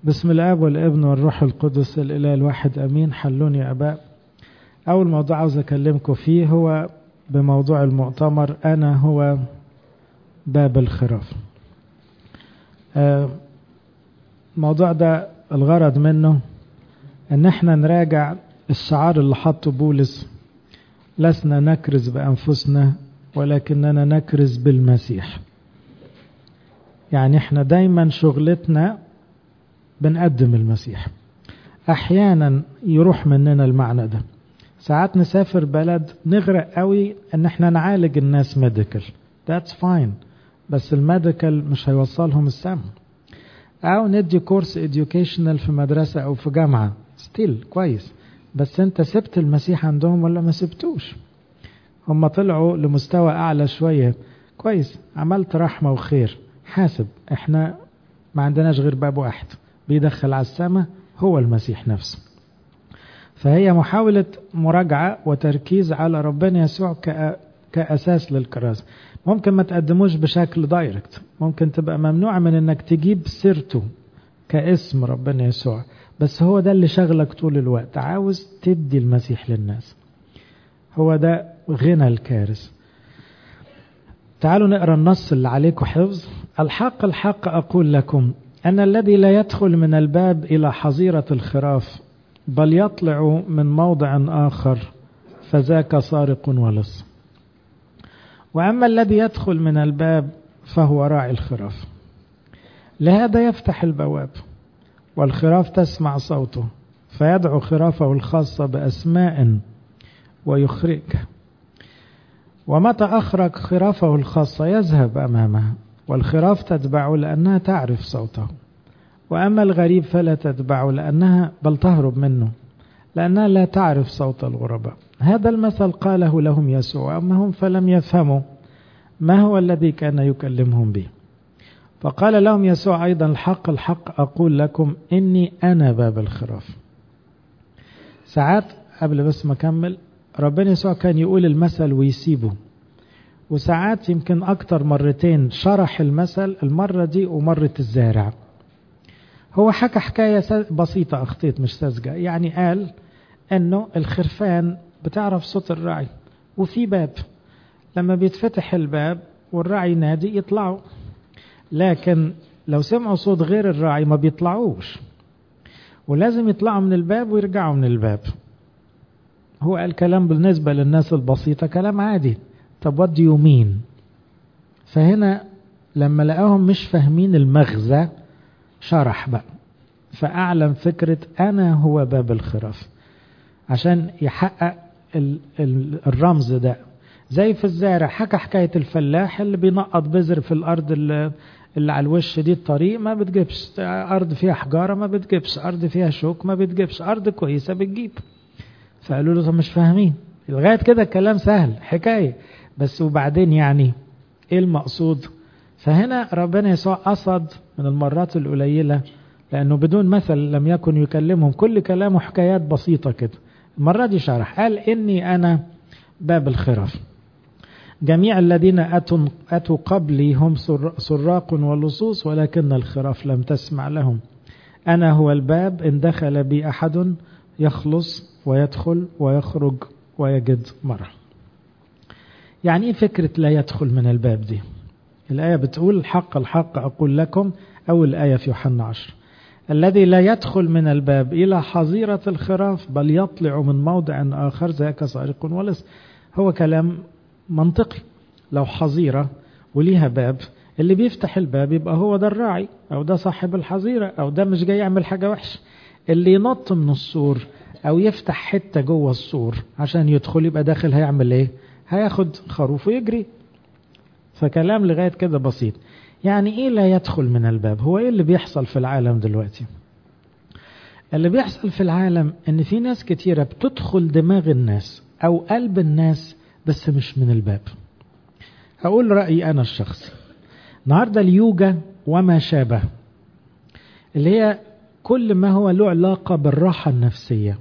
بسم الآب والابن والروح القدس الإله الواحد أمين. حلوني يا أباء. أول موضوع عاوز أكلمكم فيه هو بموضوع المؤتمر أنا هو باب الخراف. الموضوع ده الغرض منه أن احنا نراجع الشعار اللي حطه بولس: لسنا نكرز بأنفسنا ولكننا نكرز بالمسيح. يعني احنا دايما شغلتنا بنقدم المسيح. احيانا يروح مننا المعنى ده، ساعات نسافر بلد نغرق قوي ان احنا نعالج الناس ميديكال، that's fine، بس الميديكال مش هيوصلهم السما. او ندي كورس educational في مدرسة او في جامعة، ستيل كويس، بس انت سبت المسيح عندهم ولا ما سبتوش؟ هم طلعوا لمستوى اعلى شوية، كويس، عملت رحمة وخير، حاسب. احنا ما عندناش غير باب واحد بيدخل على السماء، هو المسيح نفسه. فهي محاولة مراجعة وتركيز على ربنا يسوع كأساس للكرازة. ممكن ما تقدموش بشكل دايركت، ممكن تبقى ممنوع من انك تجيب سيرته كاسم ربنا يسوع، بس هو ده اللي شغلك طول الوقت، عاوز تدي المسيح للناس. هو ده غنى الكارث. تعالوا نقرأ النص اللي عليكم حفظ. الحق الحق أقول لكم أن الذي لا يدخل من الباب إلى حظيرة الخراف بل يطلع من موضع آخر فذاك سارق ولص. وأما الذي يدخل من الباب فهو راعي الخراف، لهذا يفتح البواب والخراف تسمع صوته فيدعو خرافه الخاصة بأسماء ويخرجها، ومتى أخرج خرافه الخاصة يذهب أمامها والخراف تتبعه لأنها تعرف صوته. وأما الغريب فلا تتبعه لأنها بل تهرب منه لأنها لا تعرف صوت الغرباء. هذا المثل قاله لهم يسوع، أما هم فلم يفهموا ما هو الذي كان يكلمهم به. فقال لهم يسوع أيضا: الحق الحق أقول لكم إني أنا باب الخراف. ساعات قبل بس ما أكمل، ربنا يسوع كان يقول المثل ويسيبه، وساعات يمكن أكتر مرتين شرح المثل، المرة دي ومرة الزارع. هو حكى حكاية بسيطة، أخطيت مش ساذجة، يعني قال أنه الخرفان بتعرف صوت الراعي، وفي باب لما بيتفتح الباب والراعي ينادي يطلعوا، لكن لو سمعوا صوت غير الراعي ما بيطلعوش، ولازم يطلعوا من الباب ويرجعوا من الباب. هو قال كلام بالنسبة للناس البسيطة كلام عادي. طب what do you mean؟ فهنا لما لقاهم مش فاهمين المغزى شرح بقى، فأعلم فكرة أنا هو باب الخراف عشان يحقق الرمز ده. زي في الزارع حكى حكاية الفلاح اللي بينقط بذر في الأرض اللي على الوش دي، الطريق ما بتجيبش، أرض فيها حجارة ما بتجيبش، أرض فيها شوك ما بتجيبش، أرض كويسة بتجيب. فقالوا له طب مش فاهمين. لغاية كده الكلام سهل حكاية، بس وبعدين يعني ايه المقصود؟ فهنا ربنا يسوع قصد من المرات القليلة، لأنه بدون مثل لم يكن يكلمهم، كل كلامه حكايات بسيطة كده. المرة دي شرح، قال إني أنا باب الخراف. جميع الذين أتوا قبلي هم سراق ولصوص ولكن الخراف لم تسمع لهم. أنا هو الباب، إن دخل بي أحد يخلص ويدخل ويخرج ويجد مرة. يعني ايه فكرة لا يدخل من الباب دي؟ الآية بتقول الحق الحق أقول لكم، أول آية في يوحنا 10: الذي لا يدخل من الباب إلى حظيرة الخراف بل يطلع من موضع آخر ذاك سارق ولص. هو كلام منطقي. لو حظيرة وليها باب، اللي بيفتح الباب يبقى هو ده الراعي، أو ده صاحب الحظيرة، أو ده مش جاي يعمل حاجة وحش. اللي ينط من السور أو يفتح حتة جوه السور عشان يدخل يبقى داخل هيعمل إيه؟ هياخد خروف ويجري. فكلام لغاية كده بسيط. يعني إيه لا يدخل من الباب؟ هو إيه اللي بيحصل في العالم دلوقتي؟ اللي بيحصل في العالم إن في ناس كتيرة بتدخل دماغ الناس أو قلب الناس بس مش من الباب. هقول رأيي أنا الشخصي. النهاردة اليوجا وما شابه، اللي هي كل ما هو له علاقة بالراحة النفسية،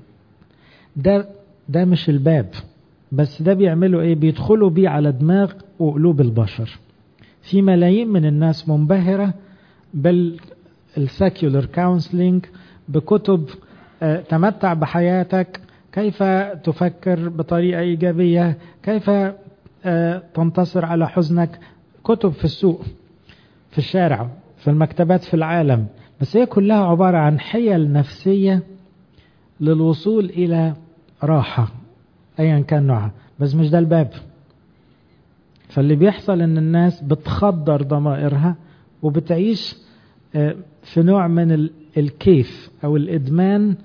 ده مش الباب، بس ده بيعملوا ايه؟ بيدخلوا بيه على دماغ وقلوب البشر. في ملايين من الناس منبهرة السيكولر كونسلينج، بكتب تمتع بحياتك، كيف تفكر بطريقة إيجابية، كيف تنتصر على حزنك. كتب في السوق، في الشارع، في المكتبات في العالم، بس هي كلها عبارة عن حيل نفسية للوصول إلى راحة أيا كان نوعها، بس مش ده الباب. فاللي بيحصل إن الناس بتخدر ضمائرها وبتعيش في نوع من الكيف أو الإدمان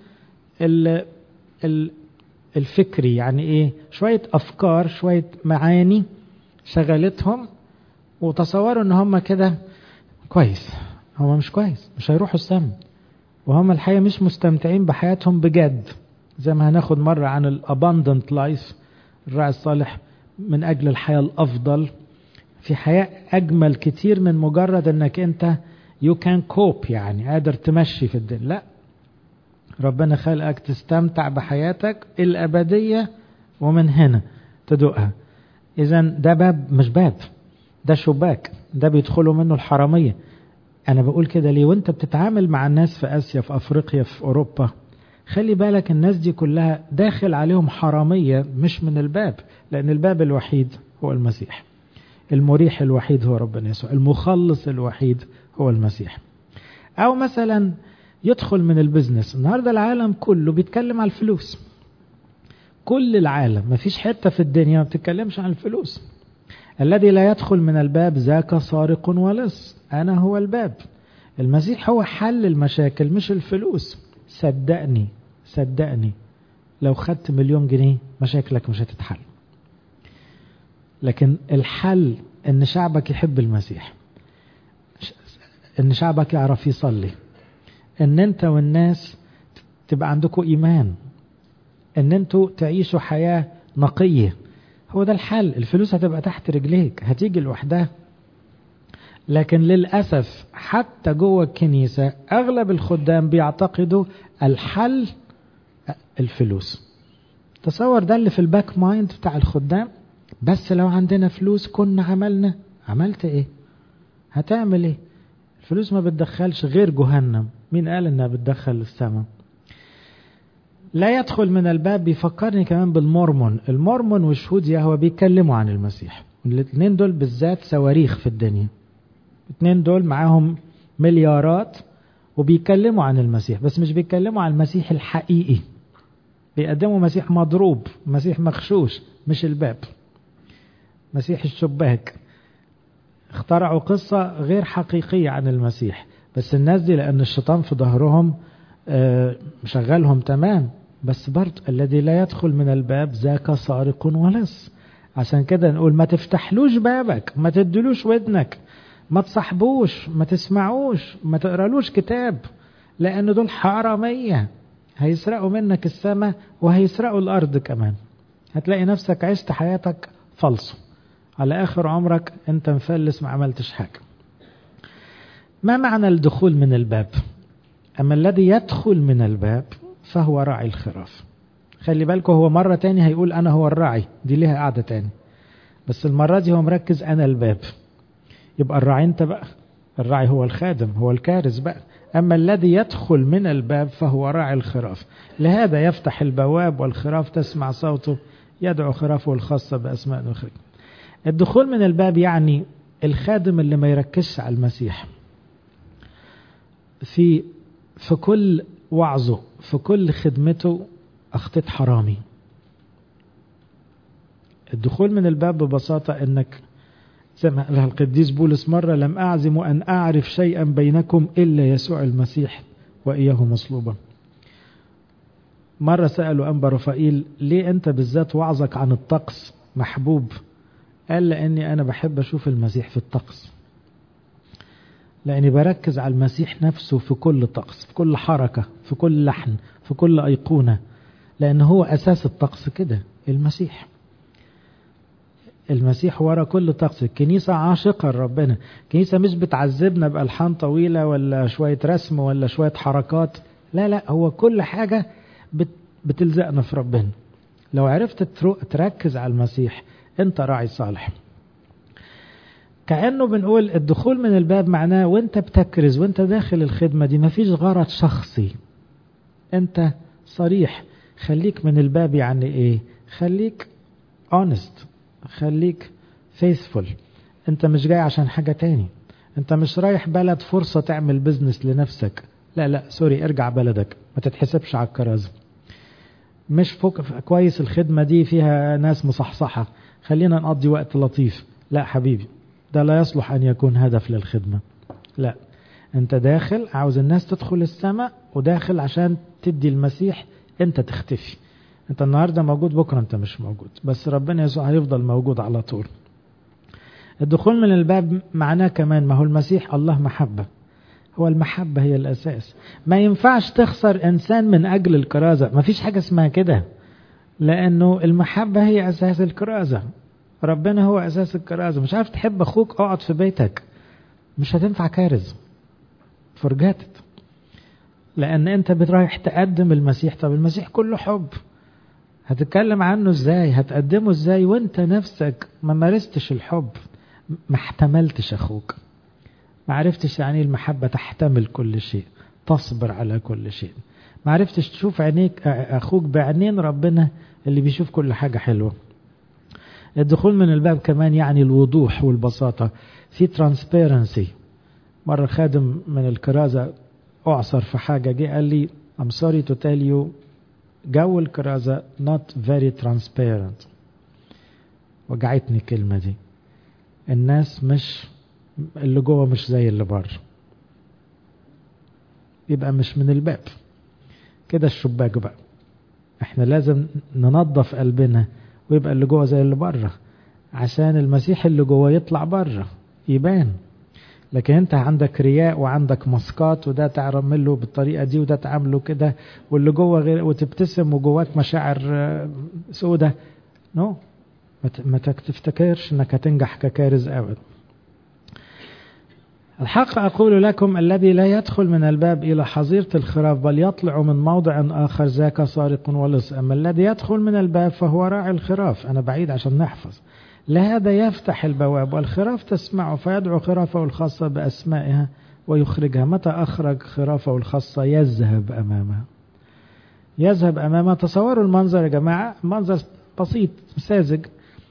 الفكري. يعني إيه؟ شوية أفكار، شوية معاني شغلتهم وتصوروا إن هم كده كويس. هم مش كويس، مش هيروحوا السما، وهم الحقيقة مش مستمتعين بحياتهم بجد. زي ما هناخد مرة عن الاباندنت لايف، الراعي الصالح من أجل الحياة الأفضل، في حياة أجمل كتير من مجرد أنك أنت you can cope، يعني قادر تمشي في الدنيا. لا، ربنا خلقك تستمتع بحياتك الأبدية ومن هنا تدوقها. إذن ده باب، مش باب، ده شباك، ده بيدخلوا منه الحرامية. أنا بقول كده ليه؟ وانت بتتعامل مع الناس في آسيا، في أفريقيا، في أوروبا، خلي بالك الناس دي كلها داخل عليهم حرامية مش من الباب، لأن الباب الوحيد هو المسيح، المريح الوحيد هو ربنا يسوع، المخلص الوحيد هو المسيح. أو مثلا يدخل من البزنس. النهاردة العالم كله بيتكلم على الفلوس، كل العالم، مفيش حتة في الدنيا ما بتتكلمش عن الفلوس. الذي لا يدخل من الباب ذاك سارق ولص، أنا هو الباب. المسيح هو حل المشاكل مش الفلوس. صدقني صدقني، لو خدت 1,000,000 جنيه مشاكلك مش هتتحل. لكن الحل ان شعبك يحب المسيح، ان شعبك يعرف يصلي، ان انت والناس تبقى عندكم ايمان، ان انتوا تعيشوا حياة نقية. هو ده الحل. الفلوس هتبقى تحت رجليك، هتيجي لوحدها. لكن للأسف حتى جوه الكنيسة أغلب الخدام بيعتقدوا الحل الفلوس. تصور ده اللي في الباك مايند بتاع الخدام. بس لو عندنا فلوس كنا عملت ايه؟ هتعمل ايه؟ الفلوس ما بتدخلش غير جهنم. مين قال انها بتدخل السماء؟ لا يدخل من الباب بيفكرني كمان بالمورمون. المورمون وشهود يهوه بيتكلموا عن المسيح، الاثنين دول بالذات صواريخ في الدنيا. الاثنين دول معاهم مليارات وبيتكلموا عن المسيح، بس مش بيتكلموا عن المسيح الحقيقي، بيقدموا مسيح مضروب، مسيح مخشوش، مش الباب، مسيح الشباك. اخترعوا قصة غير حقيقية عن المسيح. بس الناس دي لأن الشيطان في ظهرهم مشغلهم تمام. بس برضو الذي لا يدخل من الباب ذاك سارق ولص. عشان كده نقول ما تفتحلوش بابك، ما تدلوش ودنك، ما تصاحبوش، ما تسمعوش، ما تقرالوش كتاب، لأن دول حرامية هيسرقوا منك السماء وهيسرقوا الأرض كمان. هتلاقي نفسك عشت حياتك فلسو، على آخر عمرك أنت مفلس، ما عملتش حاجة. ما معنى الدخول من الباب؟ أما الذي يدخل من الباب فهو راعي الخراف. خلي بالكم، هو مرة تاني هيقول أنا هو الراعي، دي ليها قاعدة تاني، بس المرة دي هو مركز أنا الباب. يبقى الراعي أنت بقى، الراعي هو الخادم، هو الكارث بقى. أما الذي يدخل من الباب فهو راعي الخراف، لهذا يفتح البواب والخراف تسمع صوته، يدعو خرافه الخاصة بأسماء نخرج. الدخول من الباب يعني الخادم اللي ما يركزش على المسيح في كل وعظه، في كل خدمته، أخطيت حرامي. الدخول من الباب ببساطة انك زي ما قالها القديس بولس مرة: لم أعزم أن أعرف شيئا بينكم إلا يسوع المسيح وإياه مصلوبا. مرة سألوا أنبا رفائيل: ليه أنت بالذات وعظك عن الطقس محبوب؟ قال: لأني أنا بحب أشوف المسيح في الطقس، لأني بركز على المسيح نفسه في كل طقس، في كل حركة، في كل لحن، في كل أيقونة، لأن هو أساس الطقس كده. المسيح ورا كل طقس. الكنيسة عاشقة لربنا، الكنيسة مش بتعذبنا بألحان طويلة ولا شوية رسم ولا شوية حركات، لا لا، هو كل حاجة بتلزقنا في ربنا. لو عرفت تركز على المسيح انت راعي صالح. كأنه بنقول الدخول من الباب معناه وانت بتكرز وانت داخل الخدمة دي مفيش غرض شخصي، انت صريح. خليك من الباب يعني ايه؟ خليك honest، خليك faithful. انت مش جاي عشان حاجة تاني، انت مش رايح بلد فرصة تعمل بزنس لنفسك، لا سوري، ارجع بلدك، ما تتحسبش على الكرازة. مش فوق كويس الخدمة دي فيها ناس مصحصحة، خلينا نقضي وقت لطيف. لا حبيبي، ده لا يصلح أن يكون هدف للخدمة. لا، أنت داخل عاوز الناس تدخل السماء، وداخل عشان تدي المسيح، أنت تختفي. أنت النهاردة موجود، بكرة أنت مش موجود، بس ربنا يسوع هيفضل موجود على طول. الدخول من الباب معناه كمان، ما هو المسيح الله محبة، هو المحبة هي الأساس. ما ينفعش تخسر إنسان من أجل الكرازة، ما فيش حاجة اسمها كده، لأنه المحبة هي أساس الكرازة. ربنا هو أساس الكرازة. مش عارف تحب أخوك، اقعد في بيتك، مش هتنفع كارز، فرجاتت. لأن أنت بترايح تقدم المسيح. طب المسيح كله حب، هتتكلم عنه إزاي؟ هتقدمه إزاي وأنت نفسك ما مارستش الحب، ما احتملتش أخوك، ما عرفتش يعني المحبة تحتمل كل شيء، تصبر على كل شيء، ما عرفتش تشوف عينيك أخوك بعينين ربنا اللي بيشوف كل حاجة حلوة. الدخول من الباب كمان يعني الوضوح والبساطة، في transparency. مرة خادم من الكرازة أعصر في حاجة، جه قال لي I'm sorry to tell you جو الكرازة not very transparent. وجعتني الكلمة دي. الناس مش اللي جوه مش زي اللي بره، يبقى مش من الباب كده الشباك بقى. احنا لازم ننظف قلبنا ويبقى اللي جوه زي اللي بره، عشان المسيح اللي جوه يطلع بره يبان. لكن انت عندك رياء وعندك مسقات، وده تعمله بالطريقة دي وده تعمله كده، واللي جوه غير، وتبتسم وجواك مشاعر سودة، نو، ما تفتكرش انك هتنجح ككارز ابدا. الحق أقول لكم الذي لا يدخل من الباب إلى حظيرة الخراف بل يطلع من موضع آخر ذاك سارق ولص. أما الذي يدخل من الباب فهو راعي الخراف. أنا بعيد عشان نحفظ. لهذا يفتح البواب والخراف تسمعه فيدعو خرافه الخاصة بأسمائها ويخرجها. متى أخرج خرافه الخاصة؟ يذهب أمامها. يذهب أمامها. تصوروا المنظر يا جماعة، منظر بسيط ساذج،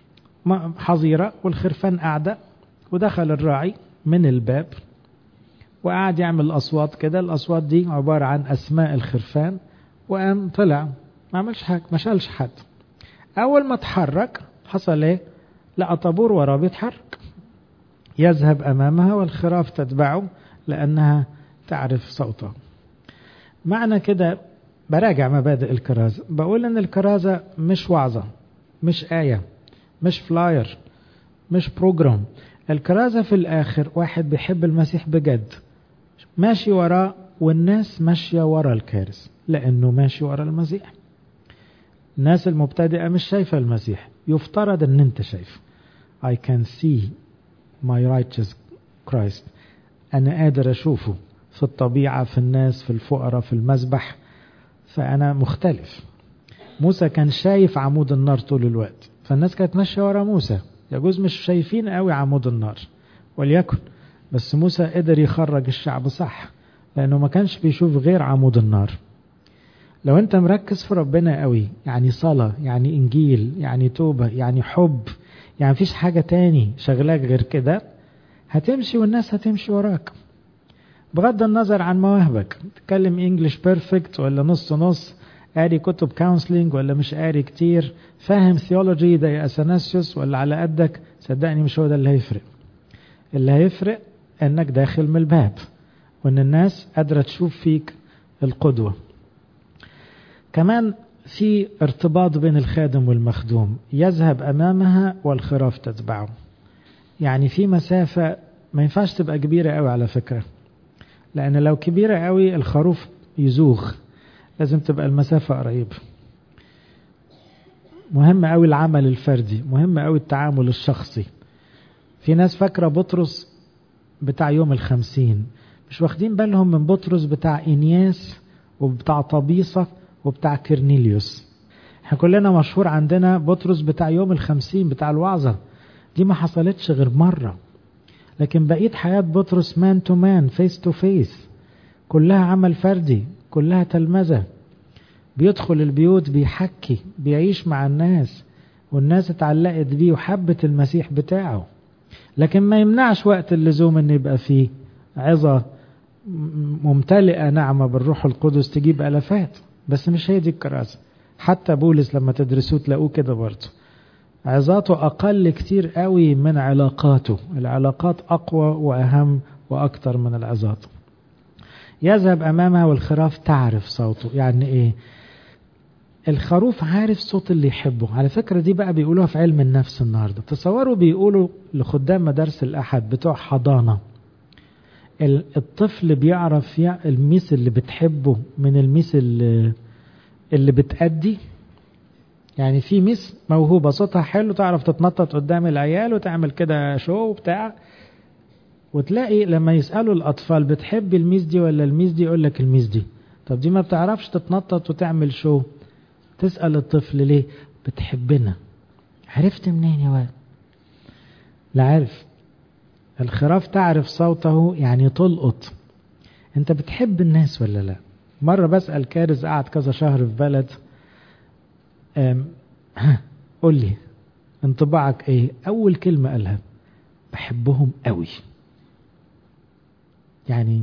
حظيرة والخرفان قاعدة، ودخل الراعي من الباب وقعد يعمل أصوات كده. الأصوات دي عبارة عن أسماء الخرفان، وقام طلع ما عملش حاجة، ما شالش حد. أول ما تحرك حصل إيه؟ لقى طابور وراه بيتحرك. يذهب أمامها والخراف تتبعه لأنها تعرف صوته. معنى كده براجع مبادئ الكرازة، بقول إن الكرازة مش وعظة، مش آية، مش فلاير، مش بروجرام. الكرازة في الآخر واحد بيحب المسيح بجد، ماشي وراه، والناس ماشية ورا الكارث لأنه ماشي ورا المسيح. الناس المبتدئة مش شايفة المسيح، يفترض أن أنت شايف. I can see my righteous Christ. أنا قادر أشوفه في الطبيعة، في الناس، في الفقراء، في المذبح، فأنا مختلف. موسى كان شايف عمود النار طول الوقت، فالناس كانت ماشية ورا موسى. يجوز مش شايفين قوي عمود النار، وليكن، بس موسى قدر يخرج الشعب صح لأنه ما كانش بيشوف غير عمود النار. لو أنت مركز في ربنا قوي، يعني صلاة، يعني إنجيل، يعني توبة، يعني حب، يعني فيش حاجة تاني شغلاك غير كده، هتمشي والناس هتمشي وراك بغض النظر عن مواهبك. تتكلم إنجليش بيرفكت ولا نص نص، قاري كتب كونسلينج ولا مش قاري كتير، فاهم ثيولوجي زي أثناسيوس ولا على قدك، صدقني مش هو ده اللي هيفرق. اللي هيفرق انك داخل من الباب، وان الناس قادرة تشوف فيك القدوة. كمان في ارتباط بين الخادم والمخدوم. يذهب أمامها والخراف تتبعه. يعني في مسافة ما ينفعش تبقى كبيرة قوي على فكرة، لأن لو كبيرة قوي الخروف يزوغ. لازم تبقى المسافة قريبة. مهم قوي العمل الفردي، مهم قوي التعامل الشخصي. في ناس فاكرة بطرس بتاع يوم 50، مش واخدين بالهم من بطرس بتاع إنياس وبتاع طبيصة وبتاع كرنيليوس. احنا كلنا مشهور عندنا بطرس بتاع يوم 50 بتاع الوعظة، دي ما حصلتش غير مرة. لكن بقيت حياة بطرس مان تو مان، فيس تو فيس، كلها عمل فردي، كلها تلمذة، بيدخل البيوت، بيحكي، بيعيش مع الناس، والناس اتعلقت بيه وحبت المسيح بتاعه. لكن ما يمنعش وقت اللزوم ان يبقى فيه عظة ممتلئة نعمة بالروح القدس تجيب ألفات، بس مش هي دي الكراسة. حتى بولس لما تدرسوه تلاقوه كده برضه، عظاته أقل كتير قوي من علاقاته، العلاقات أقوى وأهم وأكتر من العظات. يذهب أمامها والخراف تعرف صوته. يعني إيه؟ الخروف عارف صوت اللي يحبه. على فكرة دي بقى بيقولوها في علم النفس النهاردة. تصوروا بيقولوا لخدام مدارس الأحد بتوع حضانة، الطفل بيعرف الميس اللي بتحبه من الميس اللي بتأدي. يعني في ميس موهوبة صوتها حلو، تعرف تتنطط قدام العيال وتعمل كده شو بتاع، وتلاقي لما يسألوا الأطفال بتحب الميس دي ولا الميس دي، يقول لك الميس دي. طب دي ما بتعرفش تتنطط وتعمل شو. تسأل الطفل ليه؟ بتحبنا. عرفت منين يا واد؟ لا عارف. الخراف تعرف صوته، يعني تلقط انت بتحب الناس ولا لا. مرة بسأل كارز قعد كذا شهر في بلد، قول لي انطباعك ايه؟ اول كلمة قالها بحبهم قوي. يعني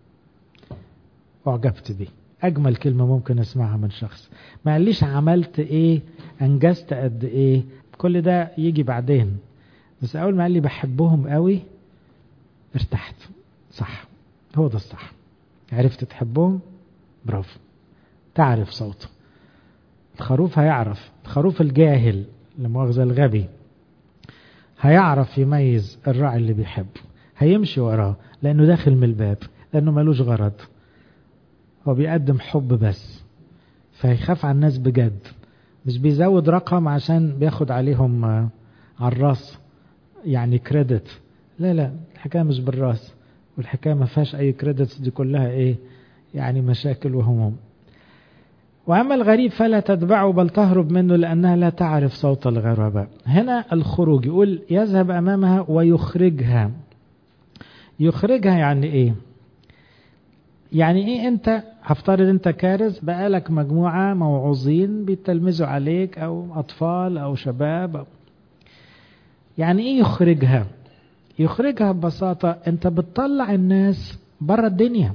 اعجبت بيه، اجمل كلمة ممكن اسمعها من شخص. ما قاليش عملت ايه، انجزت قد ايه، كل ده يجي بعدين، بس اول ما قال لي بحبهم قوي ارتحت. صح، هو ده الصح. عرفت تحبهم، برافو. تعرف صوته. الخروف هيعرف، الخروف الجاهل لمؤاخذة الغبي هيعرف يميز الراعي اللي بيحبه، هيمشي وراه لأنه داخل من الباب، لأنه ملوش غرض، هو بيقدم حب بس. فهيخاف على الناس بجد، مش بيزود رقم عشان بياخد عليهم على الراس يعني كريدت. لا لا، الحكاية مش بالراس، والحكاية ما فيهاش أي كريدتس، دي كلها إيه يعني مشاكل وهموم. وأما الغريب فلا تتبعه بل تهرب منه لأنها لا تعرف صوت الغرباء. هنا الخروج يقول يذهب أمامها ويخرجها. يخرجها يعني إيه؟ يعني إيه؟ أنت هفترض أنت كارز، بقالك مجموعة موعوظين بيتلمذوا عليك أو أطفال أو شباب. يعني إيه يخرجها؟ يخرجها ببساطة أنت بتطلع الناس برا الدنيا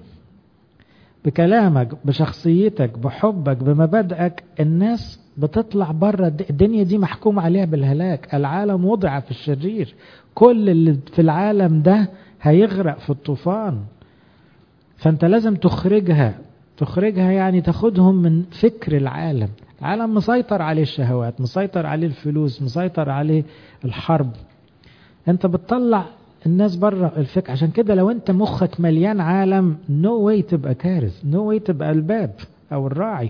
بكلامك، بشخصيتك، بحبك، بمبادئك. الناس بتطلع برا الدنيا دي محكوم عليها بالهلاك. العالم وضع في الشرير، كل اللي في العالم ده هيغرق في الطوفان. فانت لازم تخرجها. تخرجها يعني تاخدهم من فكر العالم. العالم مسيطر عليه الشهوات، مسيطر عليه الفلوس، مسيطر عليه الحرب. انت بتطلع الناس بره الفكر. عشان كده لو انت مخك مليان عالم، نو واي تبقى كارث، نو واي تبقى الباب او الراعي.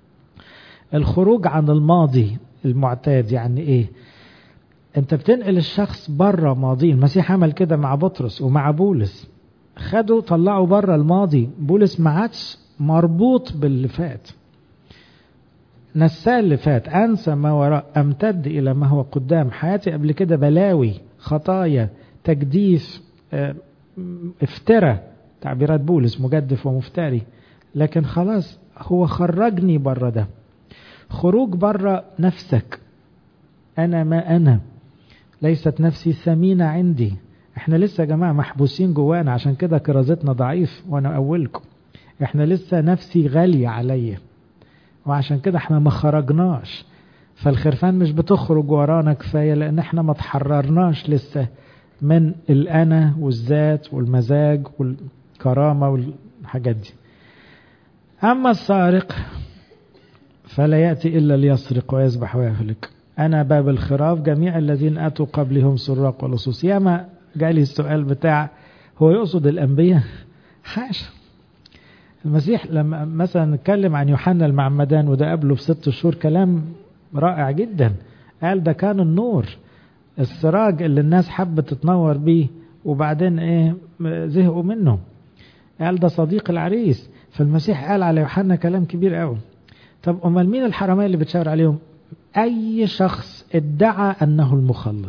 الخروج عن الماضي المعتاد يعني ايه؟ انت بتنقل الشخص بره ماضي. المسيح عمل كده مع بطرس ومع بولس، خدوا طلعوا بره الماضي. بولس ما عادش مربوط باللي فات، نسى اللي فات، انسى ما وراء، امتد الى ما هو قدام. حياتي قبل كده بلاوي، خطايا، تجديف، افترى، تعبيرات بولس، مجدف ومفتري. لكن خلاص هو خرجني بره ده. خروج بره نفسك. انا ما انا، ليست نفسي ثمينة عندي. احنا لسه يا جماعة محبوسين جوانا، عشان كده كرازتنا ضعيف وانا اولكم. احنا لسه نفسي غالية عليا، وعشان كده احنا ما خرجناش. فالخرفان مش بتخرج ورانا كفاية، لان احنا ما تحررناش لسه من الأنا والذات والمزاج والكرامة والحاجات دي. أما السارق فلا يأتي إلا ليسرق ويذبح ويهلك. أنا باب الخراف، جميع الذين أتوا قبلهم سراق ولصوص. ياما جالي السؤال بتاع هو يقصد الأنبياء؟ حاشا. المسيح لما مثلا نتكلم عن يوحنا المعمدان، وده قبله ب6 شهور، كلام رائع جدا. قال ده كان النور، السراج اللي الناس حبت تتنور بيه، وبعدين ايه زهقوا منه. قال ده صديق العريس. فالمسيح قال على يوحنا كلام كبير قوي. طب امال مين الحرامية اللي بتشاور عليهم؟ اي شخص ادعى انه المخلص،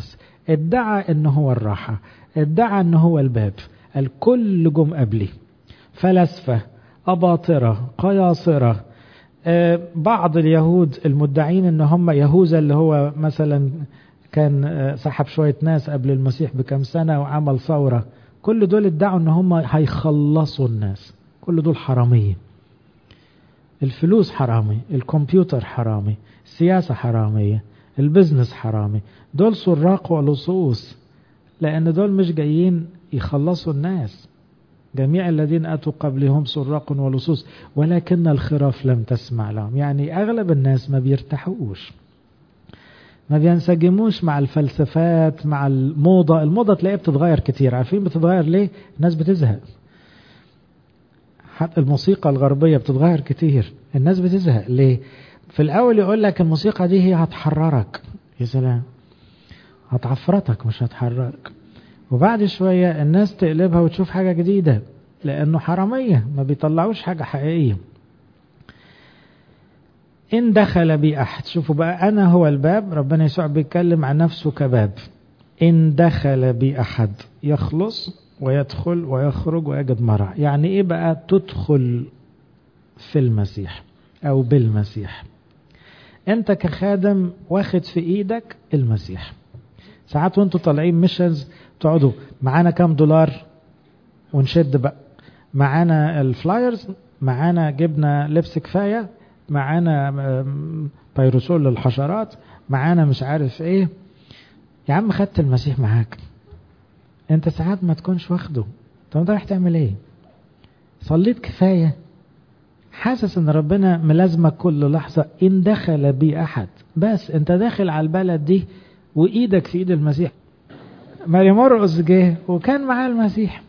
ادعى انه هو الراحة، ادعى انه هو الباب. الكل جم قبلي، فلسفة، أباطرة، قياصرة، بعض اليهود المدعين ان هم يهوذا اللي هو مثلا كان سحب شوية ناس قبل المسيح بكم سنة وعمل ثورة، كل دول ادعوا ان هم هيخلصوا الناس. كل دول حرامية. الفلوس حرامي، الكمبيوتر حرامي، السياسة حرامية، البزنس حرامي. دول سراق ولصوص، لأن دول مش جايين يخلصوا الناس. جميع الذين أتوا قبلهم سراق ولصوص ولكن الخراف لم تسمع لهم. يعني أغلب الناس ما بيرتاحوش، ما بينسجموش مع الفلسفات، مع الموضة. الموضة تلاقيها بتتغير كتير. عارفين بتتغير ليه؟ الناس بتزهق. حتى الموسيقى الغربية بتتغير كتير، الناس بتزهق. ليه؟ في الأول يقول لك الموسيقى دي هي هتحررك، يا سلام، هتعفرتك مش هتحررك. وبعد شوية الناس تقلبها وتشوف حاجة جديدة، لأنه حرامية ما بيطلعوش حاجة حقيقية. إن دخل بي أحد، شوفوا بقى، أنا هو الباب. ربنا يسوع بيتكلم عن نفسه كباب. إن دخل بي أحد يخلص ويدخل ويخرج ويجد مرعى. يعني إيه بقى تدخل في المسيح أو بالمسيح؟ أنت كخادم واخد في إيدك المسيح. ساعات وانتوا طالعين ميشنز تقعدوا معانا كام دولار ونشد بقى، معانا الفلايرز، معانا جبنا لبس كفاية، معانا بيروسول للحشرات، معانا مش عارف ايه. يا عم خدت المسيح معاك، انت ساعات ما تكونش واخده. طب انت رايح تعمل ايه؟ صليت كفاية؟ حاسس ان ربنا ملازمك كل لحظة؟ ان دخل بي احد، بس انت داخل على البلد دي وايدك في ايد المسيح. ماري مرقس جه وكان معاه المسيح،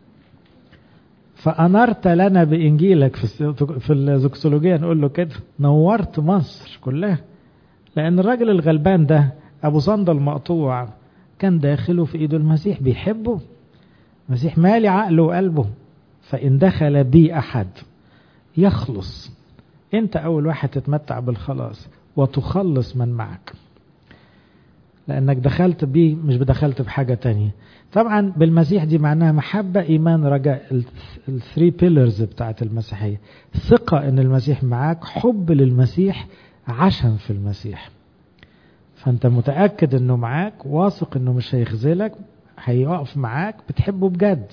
فأنرت لنا بإنجيلك. في الزوكسولوجية نقول له كده، نورت مصر كلها. لأن الراجل الغلبان ده أبو صندل مقطوع كان داخله في إيده المسيح، بيحبه المسيح، مالي عقله وقلبه. فإن دخل بي أحد يخلص. أنت أول واحد تتمتع بالخلاص وتخلص من معك، لأنك دخلت بيه، مش بدخلت بحاجة تانية. طبعا بالمسيح دي معناها محبة، إيمان، رجاء، الثري بيلرز بتاعت المسيحية. ثقة إن المسيح معاك، حب للمسيح، عشم في المسيح. فأنت متأكد إنه معاك، واثق إنه مش هيخذلك، هيقف معاك، بتحبه بجد.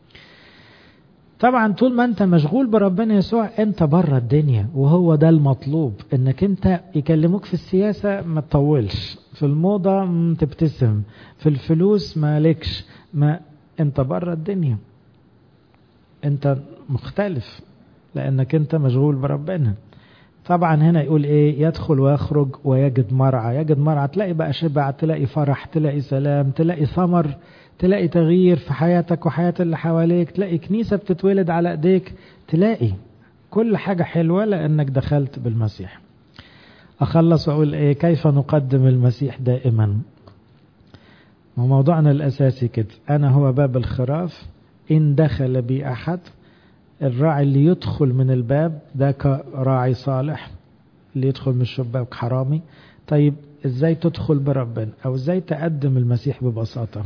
طبعا طول ما انت مشغول بربنا يسوع انت بره الدنيا، وهو ده المطلوب، انك انت يكلموك في السياسة ما تطولش، في الموضة تبتسم، في الفلوس ما لكش، ما انت بره الدنيا، انت مختلف لانك انت مشغول بربنا. طبعا هنا يقول ايه؟ يدخل ويخرج ويجد مرعى. يجد مرعى، تلاقي بقى شبع، تلاقي فرح، تلاقي سلام، تلاقي ثمر، تلاقي تغيير في حياتك وحياة اللي حواليك، تلاقي كنيسة بتتولد على ايديك، تلاقي كل حاجة حلوة لأنك دخلت بالمسيح. أخلص وأقول إيه؟ كيف نقدم المسيح دائما؟ وموضوعنا الأساسي كده، أنا هو باب الخراف. إن دخل بي أحد، الراعي اللي يدخل من الباب ده كراعي صالح، اللي يدخل من الشباك حرامي. طيب إزاي تدخل بربنا؟ أو إزاي تقدم المسيح ببساطة؟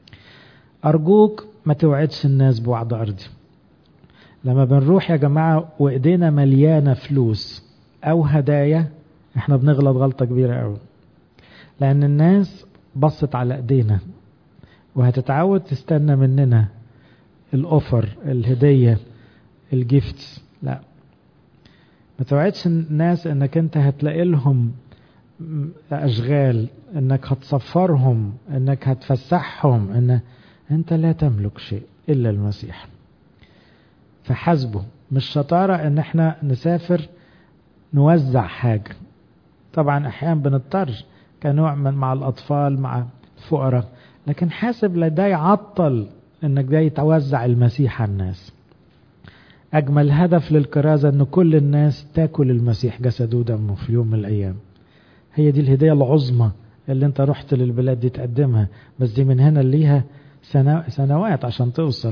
أرجوك ما توعدش الناس بوعد أرضي. لما بنروح يا جماعة وإيدينا مليانة فلوس أو هدايا، إحنا بنغلط غلطة كبيرة أوي، لأن الناس بصت على إيدينا وهتتعود تستنى مننا الأوفر، الهدية، الجيفت. لا، ما توعدش الناس إنك أنت هتلاقي لهم أشغال، إنك هتصفرهم، إنك هتفسحهم، إن أنت لا تملك شيء إلا المسيح. فحسبه. مش شطارة إن احنا نسافر نوزع حاجة. طبعا أحيانا بنضطر كنوع من مع الأطفال، مع الفقراء، لكن حاسب لا ده يعطل إنك ده توزع المسيح على الناس. أجمل هدف للكرازة إن كل الناس تاكل المسيح جسده ودمه في يوم من الأيام. هي دي الهدية العظمى اللي انت رحت للبلاد دي تقدمها، بس دي من هنا ليها سنوات عشان توصل.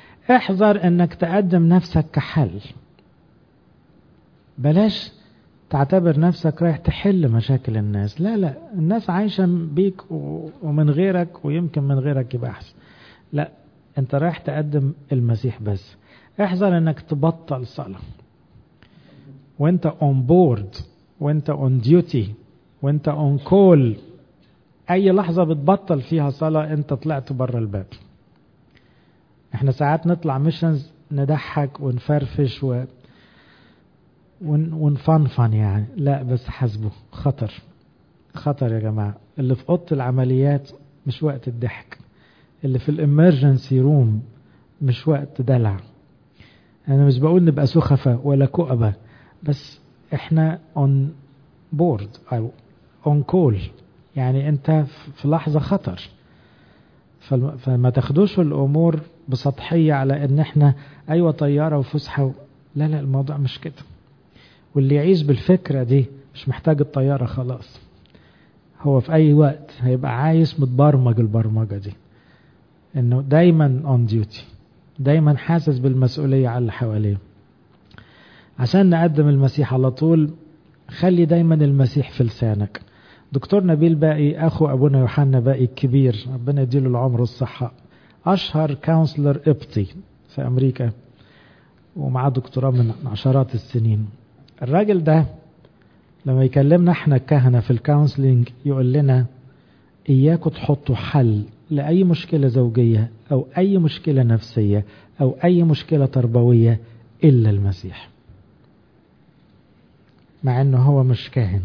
احذر انك تقدم نفسك كحل. بلاش تعتبر نفسك رايح تحل مشاكل الناس. لا، الناس عايشة بيك ومن غيرك، ويمكن من غيرك يبقى أحسن. لا، أنت رايح تقدم المسيح بس. احذر أنك تبطل صلاة وأنت on board، وأنت on duty، وأنت on call. أي لحظة بتبطل فيها صلاة أنت طلعت بره الباب. احنا ساعات نطلع ميشنز نضحك ونفرفش ونفنفن يعني. لا بس حسبه خطر يا جماعة. اللي في أوضة العمليات مش وقت الضحك، اللي في الامرجنسي روم مش وقت دلع. أنا مش بقول نبقى سخفة ولا كؤبة، بس احنا on board أو on call، يعني انت في لحظة خطر. فما تاخدوش الأمور بسطحية على ان احنا ايوه طيارة وفسحة لا، الموضوع مش كده. واللي يعيش بالفكرة دي مش محتاج الطيارة خلاص. هو في اي وقت هيبقى عايش متبرمج البرمجة دي، انه دايما on duty، دايما حاسس بالمسؤولية على اللي حواليه. عشان نقدم المسيح على طول خلي دايما المسيح في لسانك. دكتور نبيل باقي اخو ابونا يوحنا باقي الكبير، ربنا يديله العمر والصحة، اشهر كونسلر قبطي في امريكا ومعاه دكتوراه من عشرات السنين. الراجل ده لما يكلمنا احنا الكهنة في الكونسلينج يقول لنا اياكوا تحطوا حل لأي مشكلة زوجية أو أي مشكلة نفسية أو أي مشكلة تربوية إلا المسيح. مع أنه هو مش كاهن،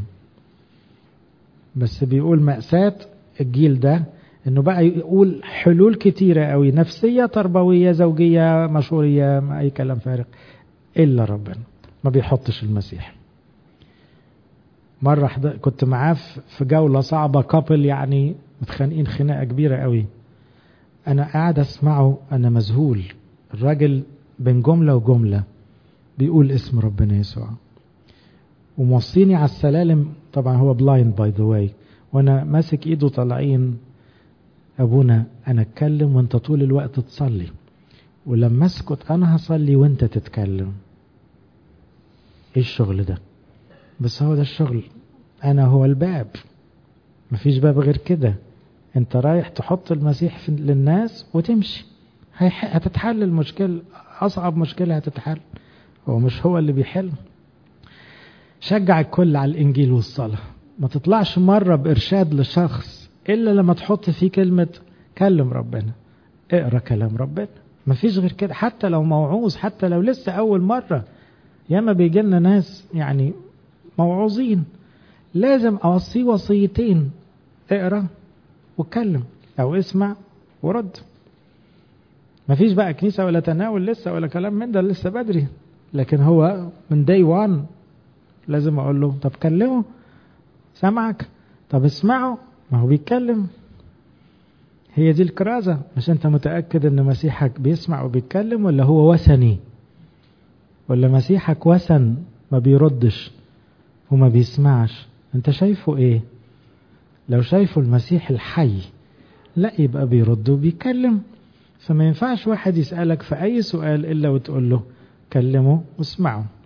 بس بيقول مأساة الجيل ده أنه بقى يقول حلول كتيرة أوي، نفسية تربوية زوجية مشورية أي كلام فارغ، إلا ربنا ما بيحطش المسيح. مرة كنت معاه في جولة صعبة، كابل يعني متخانقين خناقة كبيرة قوي. أنا قاعد أسمعه أنا مذهول. الراجل بين جملة وجملة بيقول اسم ربنا يسوع، وموصيني على السلالم. طبعا هو بلايند باي ذا واي، وأنا ماسك إيده طالعين. أبونا أنا أتكلم وأنت طول الوقت تصلي، ولما أسكت أنا هصلي وأنت تتكلم. إيه الشغل ده؟ بس هو ده الشغل. أنا هو الباب، مفيش باب غير كده. انت رايح تحط المسيح للناس وتمشي، هتتحل المشكلة. أصعب مشكلة هتتحل، هو مش هو اللي بيحل. شجع الكل على الإنجيل والصلاة. ما تطلعش مرة بإرشاد لشخص إلا لما تحط فيه كلمة كلم ربنا، اقرأ كلام ربنا. مفيش غير كده. حتى لو موعوظ، حتى لو لسه أول مرة، ياما بيجي لنا ناس يعني موعوظين، لازم أوصيه وصيتين: اقرأ واتكلم، او اسمع ورد. مفيش بقى كنيسة ولا تناول لسه ولا كلام من ده، لسه بدري. لكن هو من day one لازم اقول له طب كلمه، سمعك، طب اسمعه، ما هو بيتكلم. هي دي الكرازة. مش انت متأكد ان مسيحك بيسمع وبيتكلم، ولا هو وثني، ولا مسيحك وثن ما بيردش وما بيسمعش؟ انت شايفه ايه؟ لو شايفه المسيح الحي لا يبقى بيرد وبيكلم. فما ينفعش واحد يسألك في أي سؤال إلا وتقول له كلمه واسمعه.